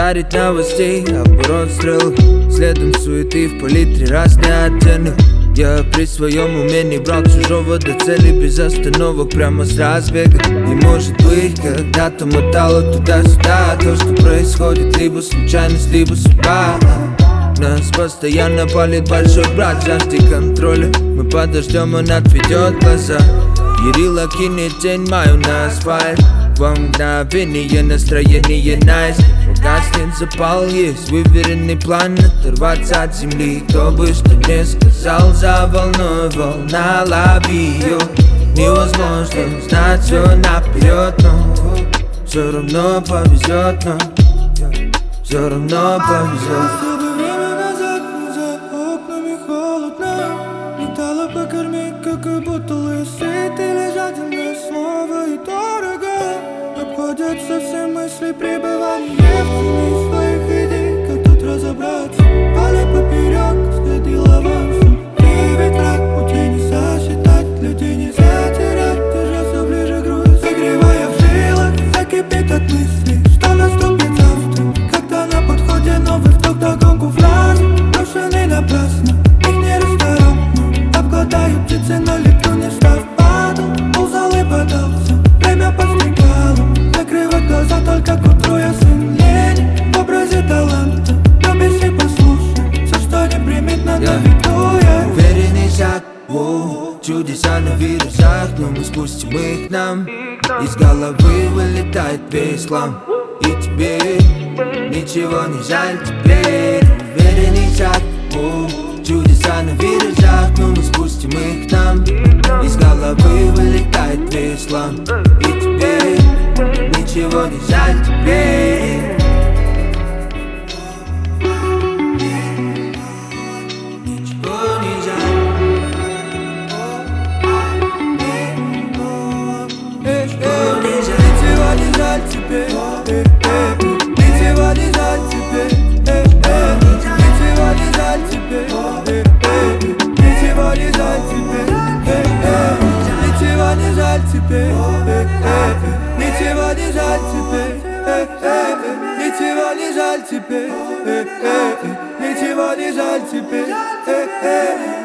жарить новостей, оборот стрел. Следом суеты в палитре разные оттенок. Я при своем умении брал чужого до цели без остановок, прямо с разбега. И может быть, когда-то мотало туда-сюда. То, что происходит, либо случайность, либо судьба. Нас постоянно палит большой брат, жажде контроля. Мы подождем, он отведет глаза. Ярила кинет тень мою на асфальт. Во мгновение настроение найс. Угаснет запал, есть выверенный план оторваться от земли. Кто бы что ни сказал, за волной волна, лови ее. Невозможно знать все наперед, но все равно повезет нам, все равно повезет. Покормить, как и бутылы, сыты лежательное слово и дорого. Обходятся все мысли пребывания в тени своих идей. Как тут разобраться? Поле поперек, сходил авансом. Ты ведь враг, пути не сосчитать, людей не затерять. Держаться ближе груз, согревая в жилах, закипит от мыслей, что наступит завтра. Когда на подходе новый вдох, догонку фразы, брошенный напрасно, их не ресторан. Обгладаю птицы, но леплю, не встав, падал, ползал и подался. Время подстрекало, закрывать глаза, только к утру я сын лени. В образе таланта, любишь и послушай, все, что неприметно, на виду я. Уверенный шаг, чудеса на вирусах, но мы спустим их нам. Из головы вылетает весь хлам, и тебе ничего не жаль теперь. Уверенный шаг, чудеса на виражах, но мы спустим их к нам. Из головы вылетает весь хлам, и тебе ничего не жаль теперь. Ничего не жаль. Ничего не жаль теперь, ничего не жаль теперь, ничего не жаль теперь, ничего не жаль теперь, ничего не жаль теперь, ничего не жаль теперь, ничего не жаль теперь, ничего не жаль теперь.